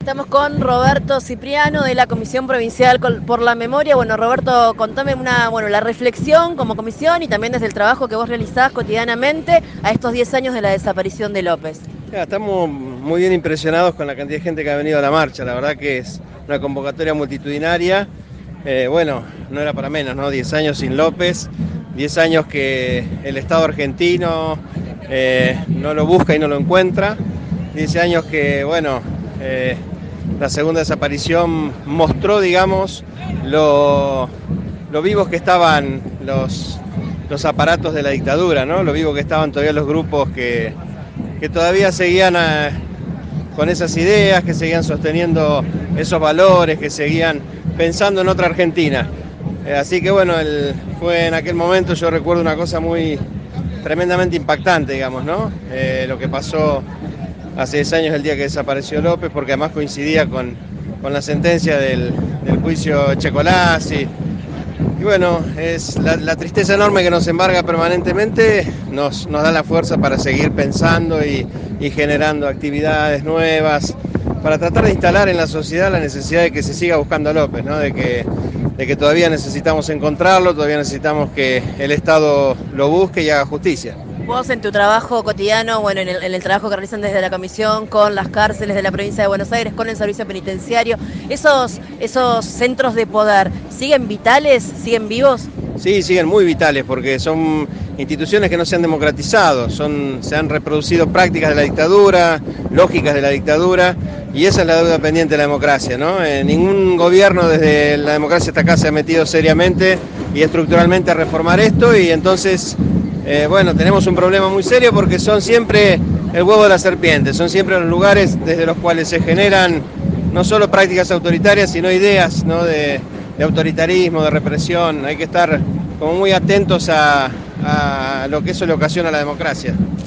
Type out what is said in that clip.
Estamos con Roberto Cipriano de la Comisión Provincial por la Memoria. Bueno, Roberto, contame la reflexión como comisión y también desde el trabajo que vos realizás cotidianamente a estos 10 años de la desaparición de López. Ya, estamos muy bien impresionados con la cantidad de gente que ha venido a la marcha. La verdad que es una convocatoria multitudinaria. Bueno, no era para menos, ¿no? 10 años sin López, 10 años que el Estado argentino no lo busca y no lo encuentra, 10 años que, bueno, la segunda desaparición mostró, digamos, lo vivos que estaban los aparatos de la dictadura, ¿no? Lo vivos que estaban todavía los grupos que todavía seguían con esas ideas, que seguían sosteniendo esos valores, que seguían pensando en otra Argentina. Así que bueno, fue en aquel momento, yo recuerdo una cosa muy tremendamente impactante, digamos, ¿no? Lo que pasó hace 10 años, el día que desapareció López, porque además coincidía con la sentencia del juicio Echecolás. Y bueno, es la tristeza enorme que nos embarga permanentemente, nos da la fuerza para seguir pensando y generando actividades nuevas, para tratar de instalar en la sociedad la necesidad de que se siga buscando a López, ¿no? de que todavía necesitamos encontrarlo, todavía necesitamos que el Estado lo busque y haga justicia. Vos en tu trabajo cotidiano, bueno, en el trabajo que realizan desde la comisión con las cárceles de la provincia de Buenos Aires, con el servicio penitenciario, esos centros de poder, ¿siguen vitales? ¿Siguen vivos? Sí, siguen muy vitales porque son instituciones que no se han democratizado, se han reproducido prácticas de la dictadura, lógicas de la dictadura, y esa es la deuda pendiente de la democracia, ¿no? Ningún gobierno desde la democracia hasta acá se ha metido seriamente y estructuralmente a reformar esto, y entonces, bueno, tenemos un problema muy serio porque son siempre el huevo de la serpiente, son siempre los lugares desde los cuales se generan no solo prácticas autoritarias, sino ideas, ¿no? de autoritarismo, de represión. Hay que estar como muy atentos a lo que eso le ocasiona a la democracia.